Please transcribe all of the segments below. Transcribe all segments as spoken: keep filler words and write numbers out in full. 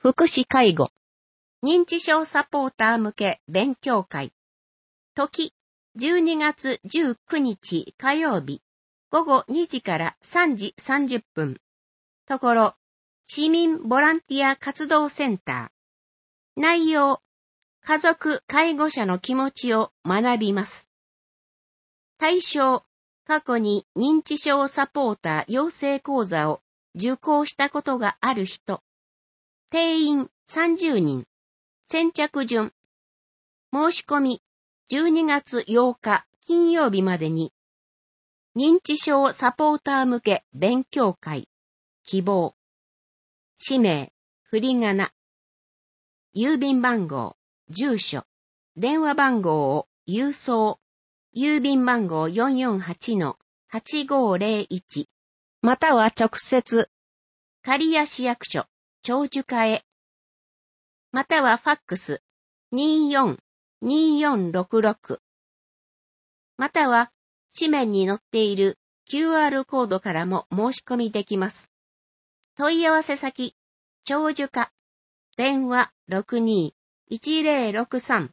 福祉介護、認知症サポーター向け勉強会。時、じゅうにがつじゅうくにち火曜日、ごごにじからさんじさんじゅっぷん。ところ、市民ボランティア活動センター。内容、家族介護者の気持ちを学びます。対象、過去に認知症サポーター養成講座を受講したことがある人。定員さんじゅうにん。先着順。申し込みじゅうにがつようか金曜日までに。認知症サポーター向け勉強会。希望。氏名、振り仮名。郵便番号、住所、電話番号を郵送。郵便番号 よんよんはちのはちごーぜろいち。または直接、刈谷市役所、長寿課へ。またはファックス にーよんにーよんろくろく。または紙面に載っている キューアール コードからも申し込みできます。問い合わせ先、長寿課、電話 ろくにーいちぜろろくさん。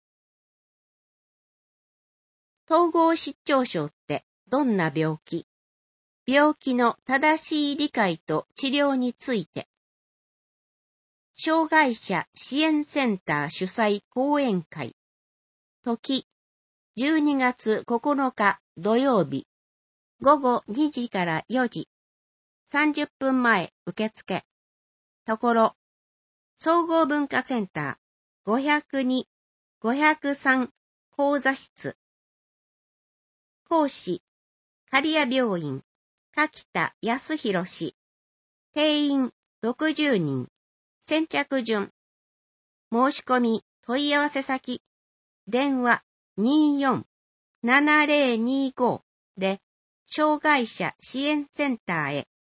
統合失調症ってどんな病気？病気の正しい理解と治療について。障害者支援センター主催講演会。時、じゅうにがつここのか土曜日、ごごにじからよじ。さんじゅっぷんまえ受付。ところ、総合文化センターごひゃくに、ごひゃくさん講座室。講師、刈谷病院、柿田康弘氏。定員ろくじゅうにん。先着順。申し込み、問い合わせ先。電話 にーよんななぜろにーご で、障害者支援センターへ。